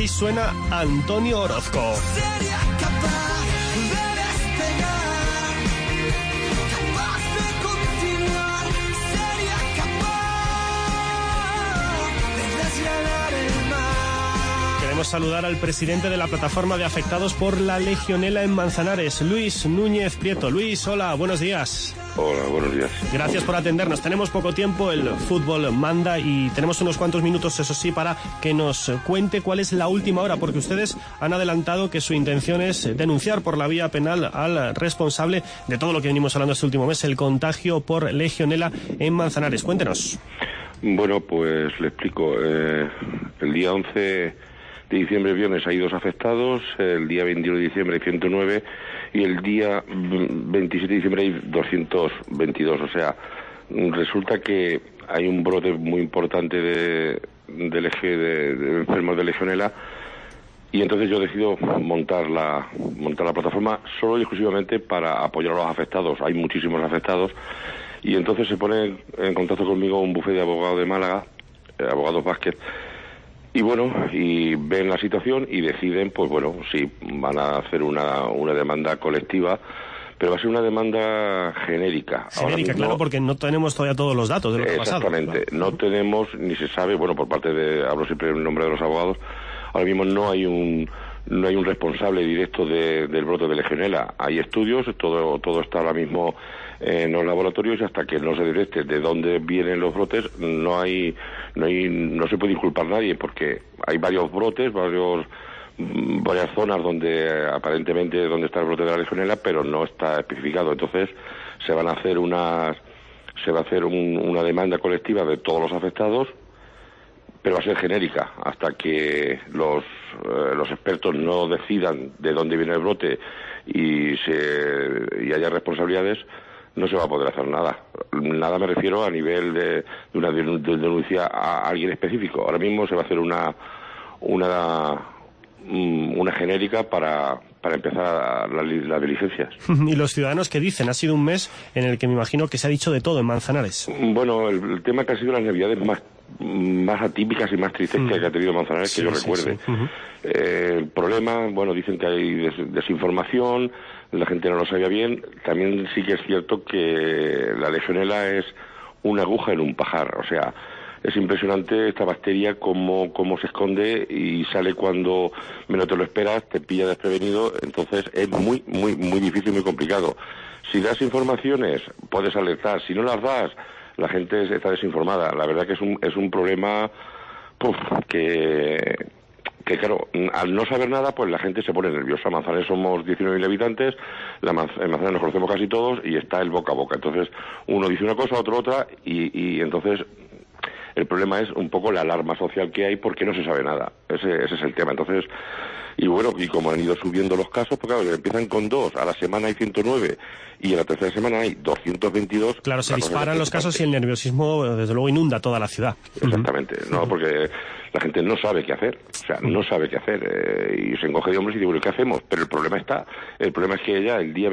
Así suena Antonio Orozco. Queremos saludar al presidente de la plataforma de afectados por la legionela en Manzanares, Luis Núñez Prieto. Luis, hola, buenos días. Hola, buenos días. Gracias por atendernos. Tenemos poco tiempo, el fútbol manda y tenemos unos cuantos minutos, eso sí, para que nos cuente cuál es la última hora, porque ustedes han adelantado que su intención es denunciar por la vía penal al responsable de todo lo que venimos hablando este último mes, el contagio por legionela en Manzanares. Cuéntenos. Bueno, pues le explico. El día 11 de diciembre, viernes, hay 2 afectados, el día 21 de diciembre hay 109 y el día 27 de diciembre hay 222. O sea, resulta que hay un brote muy importante de enfermos de legionela y entonces yo decido montar la plataforma solo y exclusivamente para apoyar a los afectados. Hay muchísimos afectados y entonces se pone en contacto conmigo un bufete de abogados de Málaga, Abogados Vázquez. Y bueno, y ven la situación y deciden, pues bueno, si van a hacer una demanda colectiva, pero va a ser una demanda genérica. Genérica, claro, porque no tenemos todavía todos los datos de lo que ha pasado. Exactamente, no tenemos, ni se sabe, bueno, por parte de, hablo siempre en nombre de los abogados, ahora mismo no hay un responsable directo del brote de legionela. Hay estudios, todo está ahora mismo en los laboratorios y hasta que no se detecte de dónde vienen los brotes no se puede inculpar a nadie, porque hay varios brotes, varias zonas donde aparentemente donde está el brote de la legionela, pero no está especificado. Entonces se va a hacer una demanda colectiva de todos los afectados, pero va a ser genérica hasta que los expertos no decidan de dónde viene el brote y haya responsabilidades. No se va a poder hacer nada. Nada me refiero a nivel de una denuncia a alguien específico. Ahora mismo se va a hacer una genérica para empezar las diligencias. ¿Y los ciudadanos qué dicen? Ha sido un mes en el que me imagino que se ha dicho de todo en Manzanares. Bueno, el tema que ha sido las navidades más atípicas y más tristes que ha tenido Manzanares, que yo recuerde. Sí. El problema, bueno, dicen que hay desinformación, la gente no lo sabía bien. También sí que es cierto que la legionela es una aguja en un pajar. O sea, es impresionante esta bacteria cómo se esconde y sale cuando menos te lo esperas, te pilla desprevenido. Entonces es muy, muy, muy difícil, muy complicado. Si das informaciones, puedes alertar. Si no las das, la gente está desinformada. La verdad que es un problema que claro, al no saber nada, pues la gente se pone nerviosa. Manzanares somos 19.000 habitantes, en Manzanares nos conocemos casi todos y está el boca a boca. Entonces uno dice una cosa, otro otra y entonces el problema es un poco la alarma social que hay porque no se sabe nada. Ese es el tema. Entonces, y bueno, y como han ido subiendo los casos, pues claro, empiezan con 2, a la semana hay 109 y a la tercera semana hay 222. Claro, se disparan los casos y el nerviosismo, desde luego, inunda toda la ciudad. Exactamente, no, porque la gente no sabe qué hacer, o sea, no sabe qué hacer y se encoge de hombros y dice, bueno, ¿qué hacemos? Pero el problema es que ya el día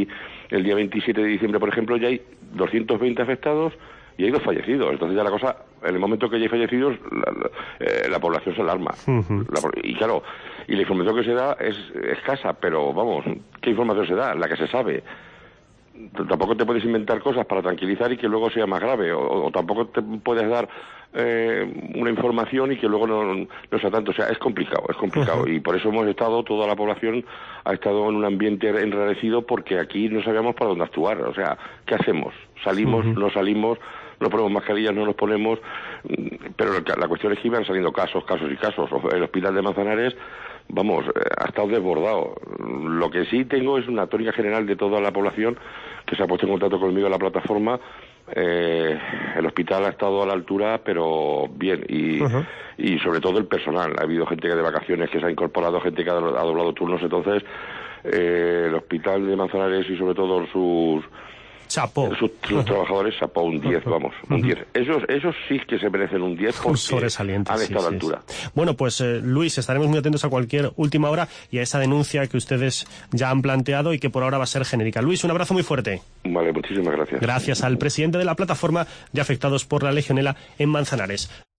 27 de diciembre, por ejemplo, ya hay 220 afectados y hay 2 fallecidos. Entonces ya la cosa, en el momento que ya hay fallecidos, la población se alarma. Y claro, y la información que se da es escasa, pero vamos, ¿qué información se da? La que se sabe. Tampoco te puedes inventar cosas para tranquilizar y que luego sea más grave, o tampoco te puedes dar una información y que luego no sea tanto. O sea, es complicado. Y por eso toda la población ha estado en un ambiente enrarecido, porque aquí no sabíamos para dónde actuar. O sea, ¿qué hacemos? ¿Salimos? ¿No salimos? ¿Nos ponemos mascarillas? ¿No nos ponemos? Pero la cuestión es que iban saliendo casos. El hospital de Manzanares, vamos, ha estado desbordado. Lo que sí tengo es una tónica general de toda la población que se ha puesto en contacto conmigo en la plataforma. El hospital ha estado a la altura, pero bien, y sobre todo el personal. Ha habido gente que de vacaciones que se ha incorporado, gente que ha doblado turnos. Entonces el hospital de Manzanares y sobre todo sus trabajadores, chapó un 10, vamos, un 10. Esos sí que se merecen un 10 porque han estado a la altura. Bueno, pues Luis, estaremos muy atentos a cualquier última hora y a esa denuncia que ustedes ya han planteado y que por ahora va a ser genérica. Luis, un abrazo muy fuerte. Vale, muchísimas gracias. Gracias al presidente de la plataforma de afectados por la legionela en Manzanares.